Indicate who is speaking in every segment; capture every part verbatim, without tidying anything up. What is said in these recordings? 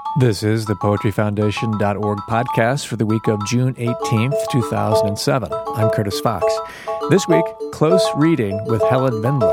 Speaker 1: This is the poetry foundation dot org podcast for the week of June eighteenth, two thousand seven. I'm Curtis Fox. This week, Close Reading with Helen Vendler.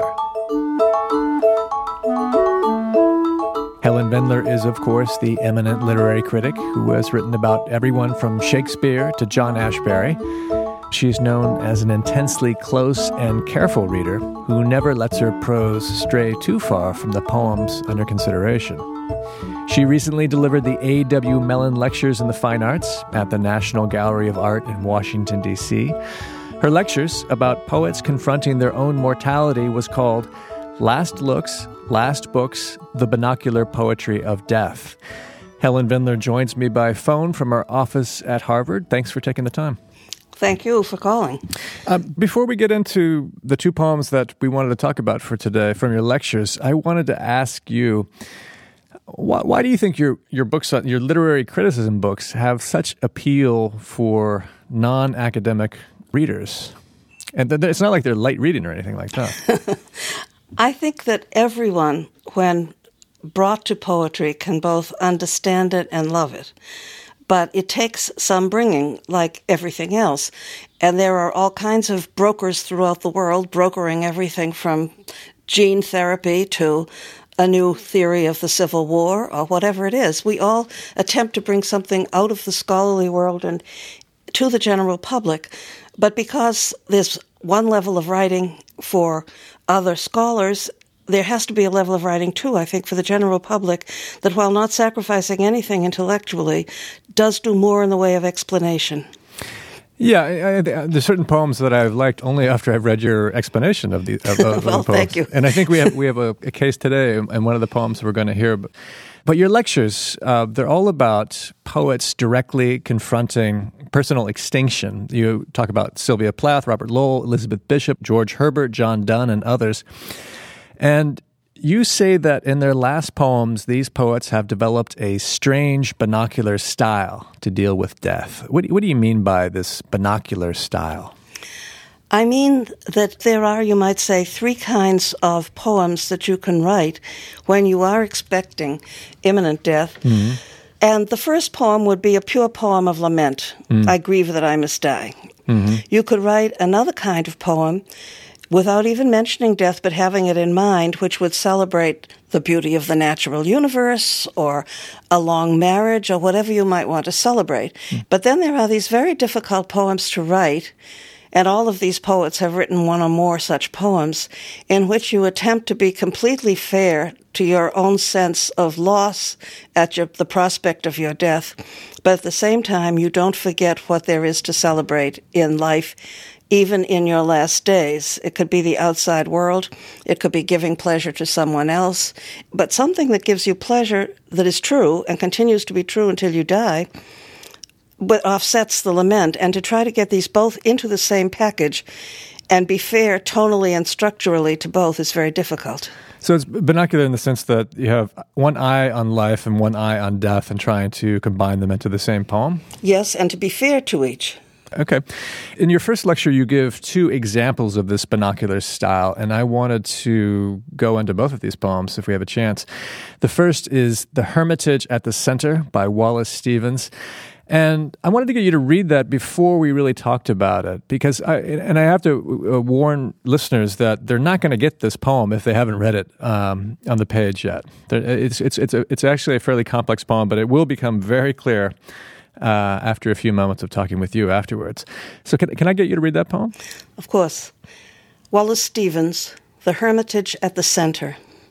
Speaker 1: Helen Vendler is, of course, the eminent literary critic who has written about everyone from Shakespeare to John Ashbery. She's known as an intensely close and careful reader who never lets her prose stray too far from the poems under consideration. She recently delivered the A W Mellon Lectures in the Fine Arts at the National Gallery of Art in Washington, D C Her lectures about poets confronting their own mortality was called Last Looks, Last Books, The Binocular Poetry of Death. Helen Vendler joins me by phone from her office at Harvard. Thanks for taking the time.
Speaker 2: Thank you for calling.
Speaker 1: Uh, before we get into the two poems that we wanted to talk about for today from your lectures, I wanted to ask you, why, why do you think your your books, your literary criticism books, have such appeal for non-academic readers? And th- it's not like they're light reading or anything like that.
Speaker 2: I think that everyone, when brought to poetry, can both understand it and love it. But it takes some bringing, like everything else. And there are all kinds of brokers throughout the world, brokering everything from gene therapy to a new theory of the Civil War or whatever it is. We all attempt to bring something out of the scholarly world and to the general public. But because there's one level of writing for other scholars, there has to be a level of writing, too, I think, for the general public that, while not sacrificing anything intellectually, does do more in the way of explanation.
Speaker 1: Yeah, I, I, there's certain poems that I've liked only after I've read your explanation of the, of, of
Speaker 2: well,
Speaker 1: the poems.
Speaker 2: Thank you.
Speaker 1: And I think we have we have a, a case today in one of the poems we're going to hear. But, but your lectures, uh, they're all about poets directly confronting personal extinction. You talk about Sylvia Plath, Robert Lowell, Elizabeth Bishop, George Herbert, John Donne, and others. And you say that in their last poems, these poets have developed a strange binocular style to deal with death. What do, what do you mean by this binocular style?
Speaker 2: I mean that there are, you might say, three kinds of poems that you can write when you are expecting imminent death. Mm-hmm. And the first poem would be a pure poem of lament. Mm. I grieve that I must die. Mm-hmm. You could write another kind of poem without even mentioning death, but having it in mind, which would celebrate the beauty of the natural universe or a long marriage or whatever you might want to celebrate. Mm. But then there are these very difficult poems to write, and all of these poets have written one or more such poems in which you attempt to be completely fair to your own sense of loss at your, the prospect of your death, but at the same time you don't forget what there is to celebrate in life, even in your last days. It could be the outside world. It could be giving pleasure to someone else. But something that gives you pleasure that is true and continues to be true until you die, but offsets the lament. And to try to get these both into the same package and be fair tonally and structurally to both is very difficult.
Speaker 1: So it's binocular in the sense that you have one eye on life and one eye on death and trying to combine them into the same poem?
Speaker 2: Yes, and to be fair to each.
Speaker 1: Okay. In your first lecture, you give two examples of this binocular style, and I wanted to go into both of these poems if we have a chance. The first is The Hermitage at the Center by Wallace Stevens. And I wanted to get you to read that before we really talked about it, because I, and I have to uh, warn listeners that they're not going to get this poem if they haven't read it um, on the page yet. It's it's it's a, it's actually a fairly complex poem, but it will become very clear Uh, after a few moments of talking with you afterwards. So can, can I get you to read that poem?
Speaker 2: Of course. Wallace Stevens, The Hermitage at the Center.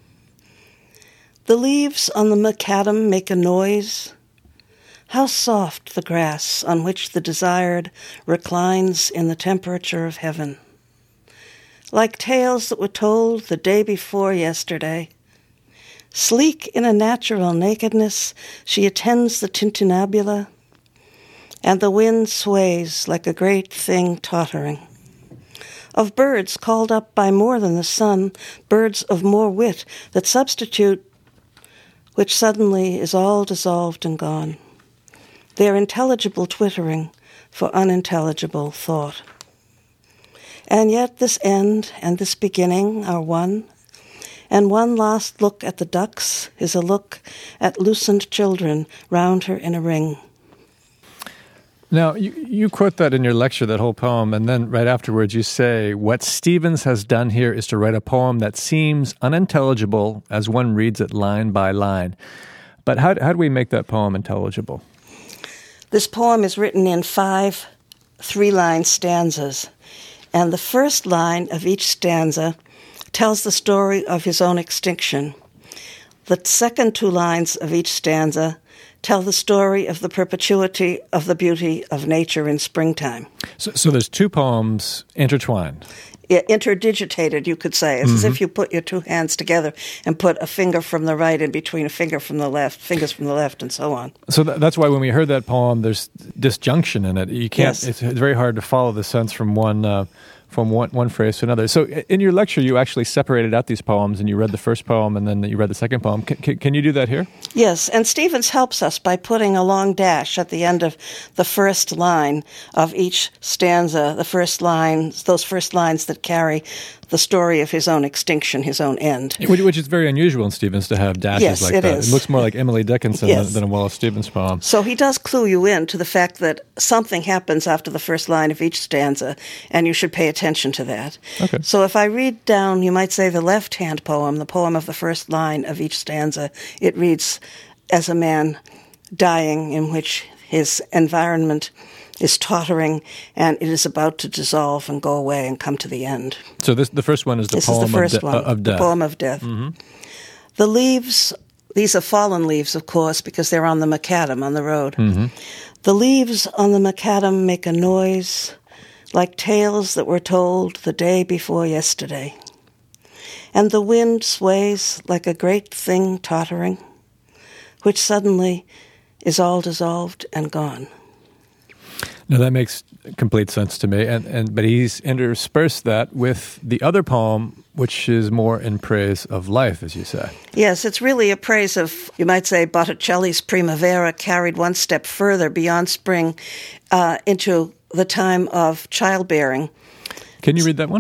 Speaker 2: The leaves on the macadam make a noise. How soft the grass on which the desired reclines in the temperature of heaven. Like tales that were told the day before yesterday. Sleek in a natural nakedness, she attends the tintinnabula, and the wind sways like a great thing tottering. Of birds called up by more than the sun, birds of more wit that substitute, which suddenly is all dissolved and gone. Their intelligible twittering for unintelligible thought. And yet this end and this beginning are one, And one last look at the ducks is a look at loosened children round her in a ring.
Speaker 1: Now, you, you quote that in your lecture, that whole poem, and then right afterwards you say, what Stevens has done here is to write a poem that seems unintelligible as one reads it line by line. But how, how do we make that poem intelligible?
Speaker 2: This poem is written in five three-line stanzas, and the first line of each stanza tells the story of his own extinction. The second two lines of each stanza tell the story of the perpetuity of the beauty of nature in springtime.
Speaker 1: So, so there's two poems intertwined.
Speaker 2: Yeah, interdigitated, you could say. It's mm-hmm. as if you put your two hands together and put a finger from the right in between a finger from the left, fingers from the left, and so on.
Speaker 1: So th- that's why when we heard that poem, there's disjunction in it. You can't.
Speaker 2: Yes.
Speaker 1: It's, it's very hard to follow the sense from one uh, from one, one phrase to another. So in your lecture, you actually separated out these poems, and you read the first poem, and then you read the second poem. C- c- can you do that here?
Speaker 2: Yes, and Stevens helps us by putting a long dash at the end of the first line of each stanza, the first lines, those first lines that carry the story of his own extinction, his own end.
Speaker 1: Which, which is very unusual in Stevens to have dashes
Speaker 2: yes,
Speaker 1: like
Speaker 2: it
Speaker 1: that.
Speaker 2: Is.
Speaker 1: It looks more like Emily Dickinson
Speaker 2: yes.
Speaker 1: than, than a Wallace Stevens poem.
Speaker 2: So he does clue you in to the fact that something happens after the first line of each stanza, and you should pay attention to that.
Speaker 1: Okay.
Speaker 2: So if I read down, you might say, the left-hand poem, the poem of the first line of each stanza, it reads as a man dying in which his environment is tottering, and it is about to dissolve and go away and come to the end.
Speaker 1: So this the first one is the
Speaker 2: this
Speaker 1: poem
Speaker 2: is the first
Speaker 1: of, de-
Speaker 2: one,
Speaker 1: of death.
Speaker 2: The poem of death. Mm-hmm. The leaves, these are fallen leaves, of course, because they're on the macadam on the road.
Speaker 1: Mm-hmm.
Speaker 2: The leaves on the macadam make a noise like tales that were told the day before yesterday. And the wind sways like a great thing tottering, which suddenly is all dissolved and gone.
Speaker 1: No, that makes complete sense to me. And, and but he's interspersed that with the other poem, which is more in praise of life, as you say.
Speaker 2: Yes, it's really a praise of, you might say, Botticelli's Primavera carried one step further beyond spring uh, into the time of childbearing.
Speaker 1: Can you read that one?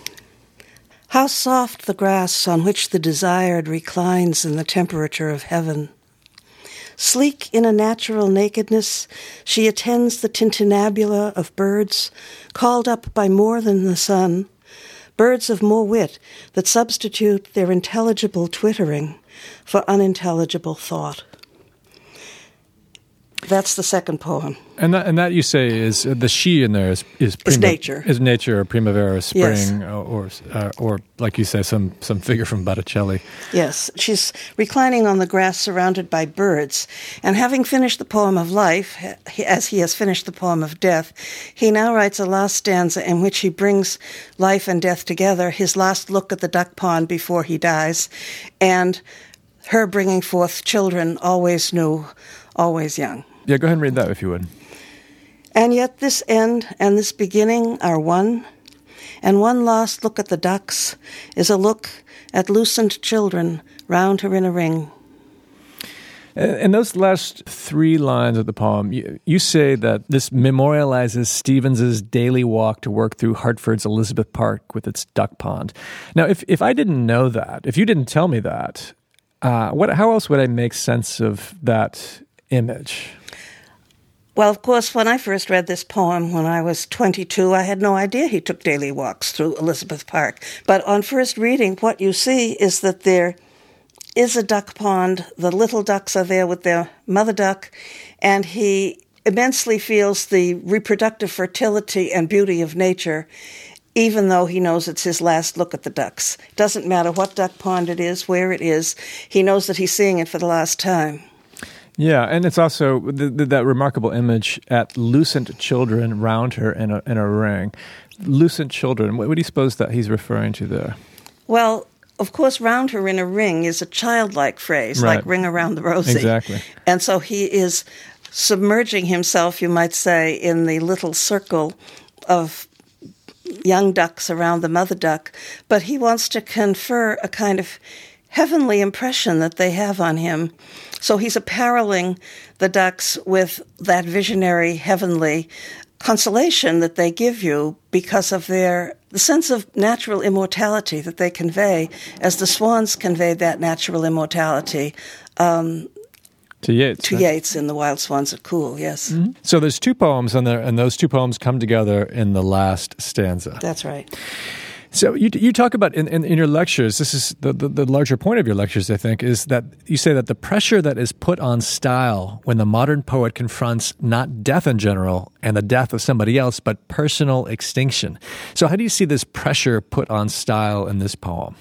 Speaker 2: How soft the grass on which the desired reclines in the temperature of heaven. Sleek in a natural nakedness, she attends the tintinnabula of birds, called up by more than the sun, birds of more wit that substitute their intelligible twittering for unintelligible thought. That's the second poem.
Speaker 1: And that, and that you say is uh, the she in there is is, prima,
Speaker 2: is nature,
Speaker 1: is nature, or primavera, spring,
Speaker 2: yes.
Speaker 1: or or, uh, or like you say, some some figure from Botticelli.
Speaker 2: Yes, she's reclining on the grass, surrounded by birds. And having finished the poem of life, as he has finished the poem of death, he now writes a last stanza in which he brings life and death together. His last look at the duck pond before he dies, and her bringing forth children, always new, always young.
Speaker 1: Yeah, go ahead and read that if you would.
Speaker 2: And yet this end and this beginning are one, and one last look at the ducks is a look at loosened children round her in a ring.
Speaker 1: In those last three lines of the poem, you, you say that this memorializes Stevens's daily walk to work through Hartford's Elizabeth Park with its duck pond. Now, if, if I didn't know that, if you didn't tell me that, uh, what how else would I make sense of that image?
Speaker 2: Well, of course, when I first read this poem when I was twenty-two, I had no idea he took daily walks through Elizabeth Park. But on first reading, what you see is that there is a duck pond. The little ducks are there with their mother duck, and he immensely feels the reproductive fertility and beauty of nature, even though he knows it's his last look at the ducks. It doesn't matter what duck pond it is, where it is. He knows that he's seeing it for the last time.
Speaker 1: Yeah, and it's also the, the, that remarkable image at lucent children round her in a, in a ring. Lucent children, what, what do you suppose that he's referring to there?
Speaker 2: Well, of course, round her in a ring is a childlike phrase,
Speaker 1: right.
Speaker 2: like ring around the rosy.
Speaker 1: Exactly.
Speaker 2: And so he is submerging himself, you might say, in the little circle of young ducks around the mother duck, but he wants to confer a kind of heavenly impression that they have on him. So he's appareling the ducks with that visionary, heavenly consolation that they give you because of their the sense of natural immortality that they convey, as the swans conveyed that natural immortality um,
Speaker 1: to Yeats.
Speaker 2: To
Speaker 1: right?
Speaker 2: Yeats in The Wild Swans at Coole, yes.
Speaker 1: Mm-hmm. So there's two poems on there, and those two poems come together in the last stanza.
Speaker 2: That's right.
Speaker 1: So you you talk about in, in, in your lectures, this is the, the, the larger point of your lectures, I think, is that you say that the pressure that is put on style when the modern poet confronts not death in general and the death of somebody else, but personal extinction. So how do you see this pressure put on style in this poem?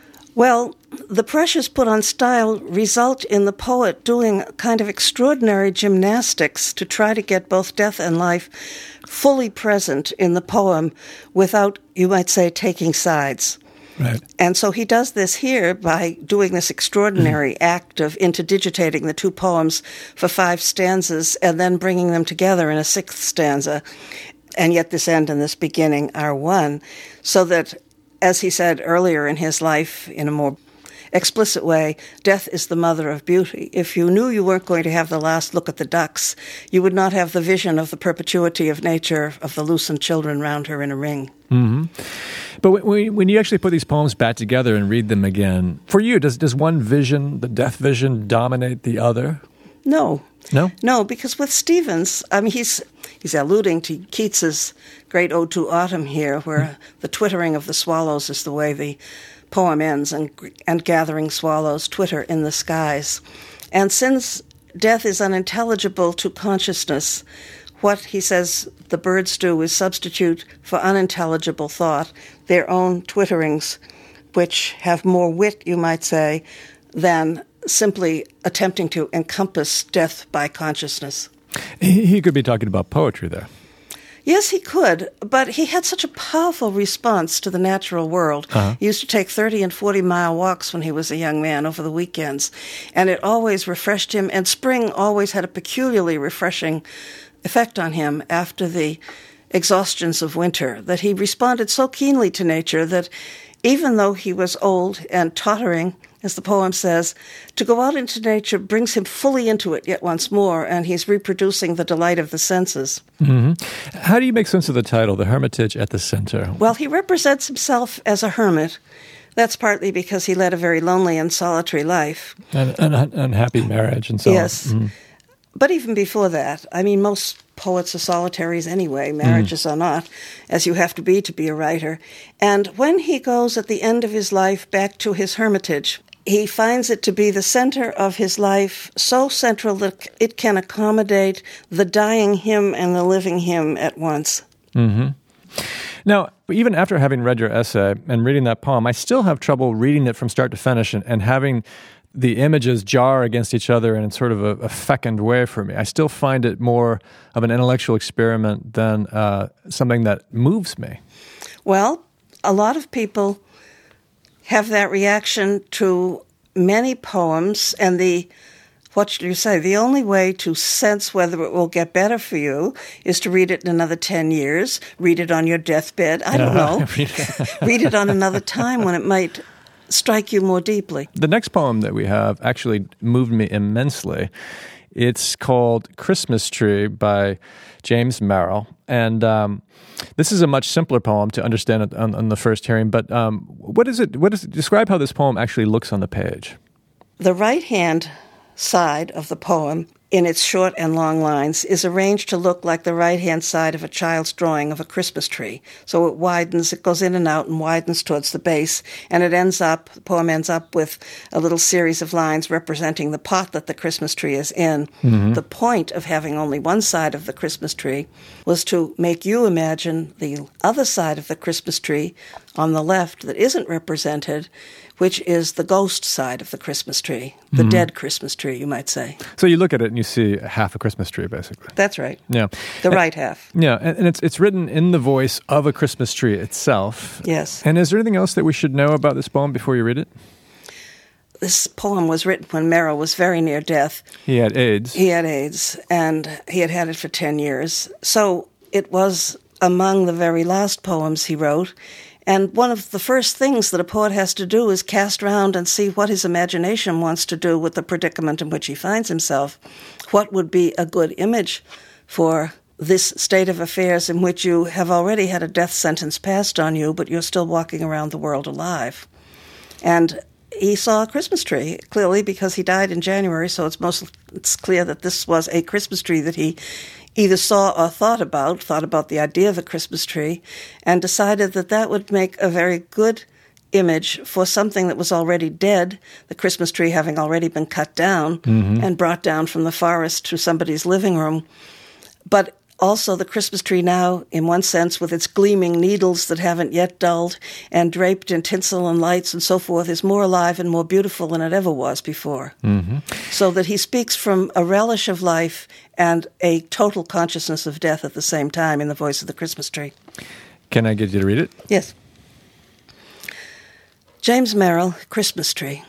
Speaker 2: Well, the pressures put on style result in the poet doing kind of extraordinary gymnastics to try to get both death and life fully present in the poem without, you might say, taking sides.
Speaker 1: Right.
Speaker 2: And so he does this here by doing this extraordinary mm-hmm. act of interdigitating the two poems for five stanzas and then bringing them together in a sixth stanza. And yet this end and this beginning are one, so that, as he said earlier in his life, in a more explicit way, death is the mother of beauty. If you knew you weren't going to have the last look at the ducks, you would not have the vision of the perpetuity of nature, of the lucent children round her in a ring.
Speaker 1: Mm-hmm. But when, when you actually put these poems back together and read them again, for you, does does one vision, the death vision, dominate the other?
Speaker 2: No.
Speaker 1: No?
Speaker 2: No, because with Stevens, I mean, he's he's alluding to Keats's great Ode to Autumn here, where mm. the twittering of the swallows is the way the poem ends, and and gathering swallows twitter in the skies. And since death is unintelligible to consciousness, what, he says, the birds do is substitute for unintelligible thought their own twitterings, which have more wit, you might say, than simply attempting to encompass death by consciousness.
Speaker 1: He, he could be talking about poetry there.
Speaker 2: Yes, he could, but he had such a powerful response to the natural world. Uh-huh. He used to take thirty and forty-mile walks when he was a young man over the weekends, and it always refreshed him, and spring always had a peculiarly refreshing effect on him after the exhaustions of winter, that he responded so keenly to nature that even though he was old and tottering, as the poem says, to go out into nature brings him fully into it yet once more, and he's reproducing the delight of the senses.
Speaker 1: Mm-hmm. How do you make sense of the title, The Hermitage at the Center?
Speaker 2: Well, he represents himself as a hermit. That's partly because he led a very lonely and solitary life.
Speaker 1: And an unhappy marriage and so
Speaker 2: yes.
Speaker 1: on. Yes. Mm.
Speaker 2: But even before that, I mean, most poets are solitaries anyway. Marriages mm. are not, as you have to be to be a writer. And when he goes at the end of his life back to his hermitage, he finds it to be the center of his life, so central that it can accommodate the dying him and the living him at once.
Speaker 1: Mm-hmm. Now, even after having read your essay and reading that poem, I still have trouble reading it from start to finish and, and having the images jar against each other in sort of a, a fecund way for me. I still find it more of an intellectual experiment than uh, something that moves me.
Speaker 2: Well, a lot of people have that reaction to many poems, and the, what should you say, the only way to sense whether it will get better for you is to read it in another ten years, read it on your deathbed, I don't know, read it on another time when it might strike you more deeply.
Speaker 1: The next poem that we have actually moved me immensely. It's called Christmas Tree by James Merrill, and um, this is a much simpler poem to understand on, on the first hearing, but um, what is it? What is it? Describe how this poem actually looks on the page.
Speaker 2: The right-hand side of the poem, in its short and long lines, is arranged to look like the right-hand side of a child's drawing of a Christmas tree. So it widens, it goes in and out and widens towards the base, and it ends up, the poem ends up with a little series of lines representing the pot that the Christmas tree is in. Mm-hmm. The point of having only one side of the Christmas tree was to make you imagine the other side of the Christmas tree on the left that isn't represented, which is the ghost side of the Christmas tree, the mm-hmm. dead Christmas tree, you might say.
Speaker 1: So you look at it and you see half a Christmas tree, basically.
Speaker 2: That's right.
Speaker 1: Yeah.
Speaker 2: The
Speaker 1: and,
Speaker 2: right half.
Speaker 1: Yeah, and, and it's it's written in the voice of a Christmas tree itself.
Speaker 2: Yes.
Speaker 1: And is there anything else that we should know about this poem before you read it?
Speaker 2: This poem was written when Merrill was very near death.
Speaker 1: He had AIDS.
Speaker 2: He had AIDS, and he had had it for ten years. So it was among the very last poems he wrote. And one of the first things that a poet has to do is cast round and see what his imagination wants to do with the predicament in which he finds himself. What would be a good image for this state of affairs in which you have already had a death sentence passed on you, but you're still walking around the world alive. And he saw a Christmas tree, clearly, because he died in January, so it's most it's clear that this was a Christmas tree that he either saw or thought about, thought about the idea of a Christmas tree, and decided that that would make a very good image for something that was already dead, the Christmas tree having already been cut down mm-hmm. and brought down from the forest to somebody's living room. But also the Christmas tree now, in one sense, with its gleaming needles that haven't yet dulled and draped in tinsel and lights and so forth, is more alive and more beautiful than it ever was before. Mm-hmm. So that he speaks from a relish of life and a total consciousness of death at the same time in the voice of the Christmas tree.
Speaker 1: Can I get you to read it?
Speaker 2: Yes. James Merrill, Christmas Tree.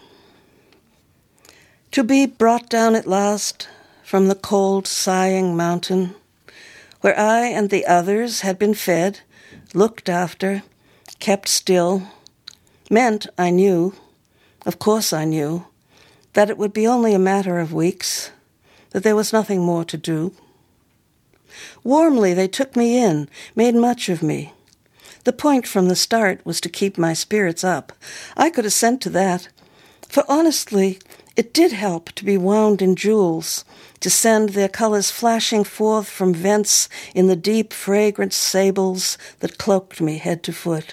Speaker 2: To be brought down at last from the cold, sighing mountain, where I and the others had been fed, looked after, kept still, meant, I knew, of course I knew, that it would be only a matter of weeks, that there was nothing more to do. Warmly they took me in, made much of me. The point from the start was to keep my spirits up. I could assent to that, for honestly, it did help to be wound in jewels, to send their colors flashing forth from vents in the deep, fragrant sables that cloaked me head to foot.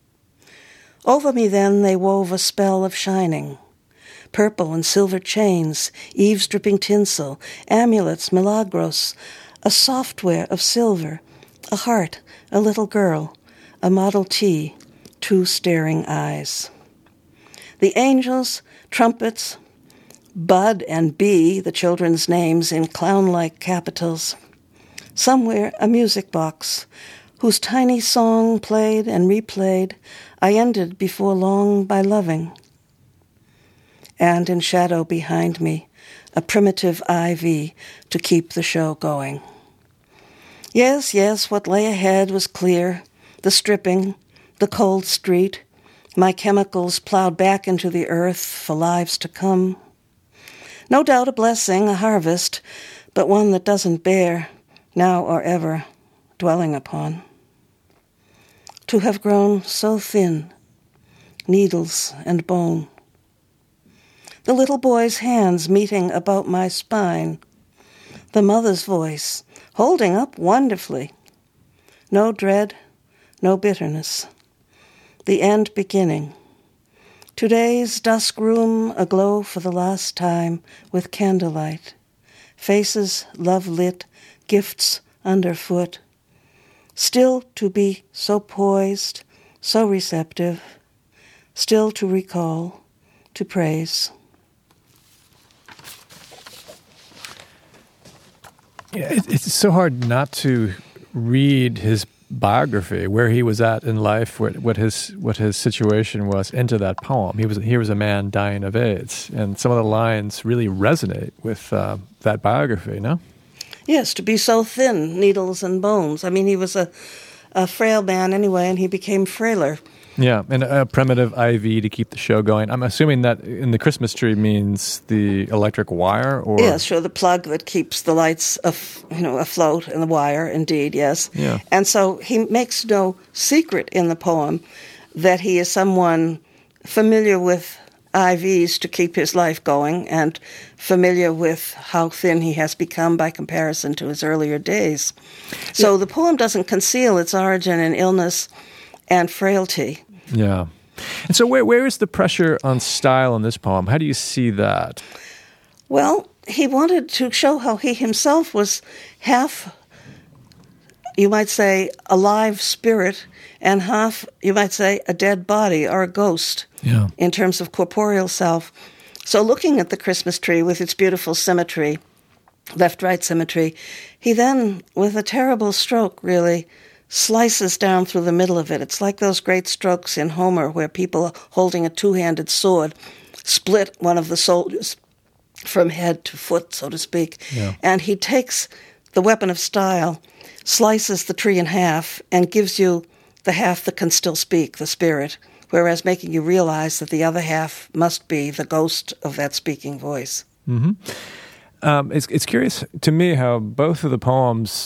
Speaker 2: Over me then they wove a spell of shining. Purple and silver chains, eavesdripping tinsel, amulets, milagros, a software of silver, a heart, a little girl, a Model T, two staring eyes. The angels, trumpets, Bud and Bee, the children's names in clown-like capitals. Somewhere a music box, whose tiny song played and replayed, I ended before long by loving. And in shadow behind me, a primitive I V to keep the show going. Yes, yes, what lay ahead was clear. The stripping, the cold street, my chemicals plowed back into the earth for lives to come. No doubt a blessing, a harvest, but one that doesn't bear, now or ever, dwelling upon. To have grown so thin, needles and bone. The little boy's hands meeting about my spine. The mother's voice, holding up wonderfully. No dread, no bitterness. The end beginning. Today's dusk room aglow for the last time with candlelight. Faces love-lit, gifts underfoot. Still to be so poised, so receptive. Still to recall, to praise.
Speaker 1: Yeah, it, it's so hard not to read his biography, where he was at in life, what, what his what his situation was, into that poem. He was he was a man dying of AIDS, and some of the lines really resonate with uh, that biography. No?
Speaker 2: Yes, to be so thin, needles and bones. I mean, he was a, a frail man anyway, and he became frailer.
Speaker 1: Yeah, and a primitive I V to keep the show going. I'm assuming that in the Christmas tree means the electric wire, or
Speaker 2: yes, sure, the plug that keeps the lights, af- you know, afloat, and the wire. Indeed, yes.
Speaker 1: Yeah.
Speaker 2: And so he makes no secret in the poem that he is someone familiar with I Vs to keep his life going, and familiar with how thin he has become by comparison to his earlier days. So yeah. The poem doesn't conceal its origin in illness and frailty.
Speaker 1: Yeah. And so where where is the pressure on style in this poem? How do you see that?
Speaker 2: Well, he wanted to show how he himself was half, you might say, a live spirit, and half, you might say, a dead body or a ghost, yeah, in terms of corporeal self. So looking at the Christmas tree with its beautiful symmetry, left-right symmetry, he then, with a terrible stroke, really, slices down through the middle of it. It's like those great strokes in Homer where people holding a two-handed sword split one of the soldiers from head to foot, so to speak. Yeah. And he takes the weapon of style, slices the tree in half, and gives you the half that can still speak, the spirit, whereas making you realize that the other half must be the ghost of that speaking voice.
Speaker 1: Mm-hmm. Um, it's, it's curious to me how both of the poems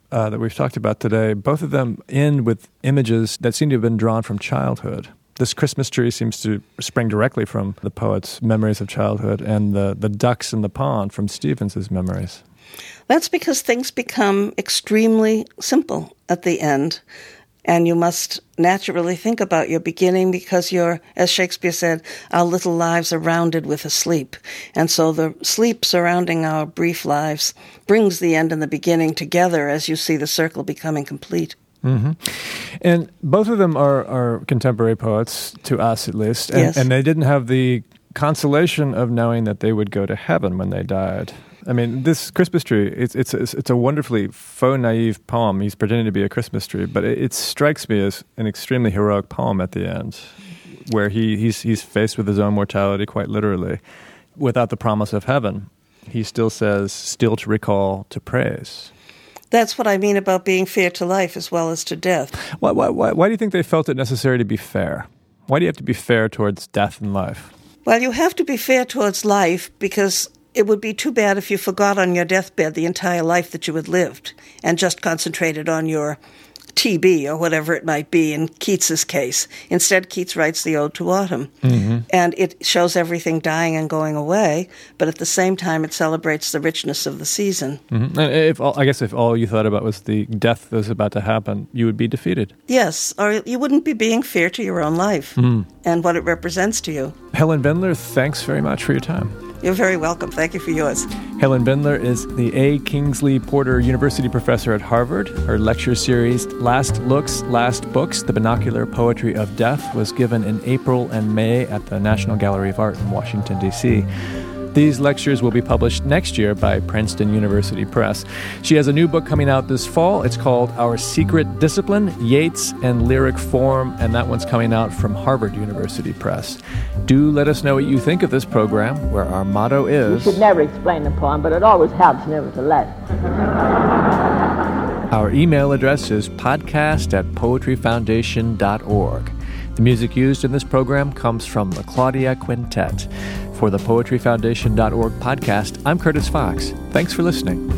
Speaker 1: uh, that we've talked about today, both of them end with images that seem to have been drawn from childhood. This Christmas tree seems to spring directly from the poet's memories of childhood, and the, the ducks in the pond from Stevens's memories.
Speaker 2: That's because things become extremely simple at the end, and you must naturally think about your beginning because you're, as Shakespeare said, our little lives are rounded with a sleep. And so the sleep surrounding our brief lives brings the end and the beginning together as you see the circle becoming complete.
Speaker 1: Mm-hmm. And both of them are, are contemporary poets, to us at least, and,
Speaker 2: Yes.
Speaker 1: and they didn't have the consolation of knowing that they would go to heaven when they died. I mean, this Christmas tree, it's it's it's a wonderfully faux naive poem. He's pretending to be a Christmas tree, but it, it strikes me as an extremely heroic poem at the end, where he, he's he's faced with his own mortality quite literally. Without the promise of heaven, he still says, still to recall, to praise.
Speaker 2: That's what I mean about being fair to life as well as to death.
Speaker 1: Why, why, why, why do you think they felt it necessary to be fair? Why do you have to be fair towards death and life?
Speaker 2: Well, you have to be fair towards life because it would be too bad if you forgot on your deathbed the entire life that you had lived and just concentrated on your T B or whatever it might be in Keats's case. Instead, Keats writes the Ode to Autumn, mm-hmm. and it shows everything dying and going away, but at the same time it celebrates the richness of the season.
Speaker 1: Mm-hmm. And if all, I guess if all you thought about was the death that was about to happen, you would be defeated.
Speaker 2: Yes, or you wouldn't be being fair to your own life mm. and what it represents to you.
Speaker 1: Helen Bendler, thanks very much for your time.
Speaker 2: You're very welcome. Thank you for yours.
Speaker 1: Helen Bendler is the A. Kingsley Porter University professor at Harvard. Her lecture series, Last Looks, Last Books, The Binocular Poetry of Death, was given in April and May at the National Gallery of Art in Washington, D C These lectures will be published next year by Princeton University Press. She has a new book coming out this fall. It's called Our Secret Discipline, Yeats and Lyric Form, and that one's coming out from Harvard University Press. Do let us know what you think of this program, where our motto is...
Speaker 3: You should never explain the poem, but it always helps nevertheless.
Speaker 1: Our email address is podcast at poetry foundation dot org. The music used in this program comes from the Claudia Quintet. For the poetry foundation dot org podcast, I'm Curtis Fox. Thanks for listening.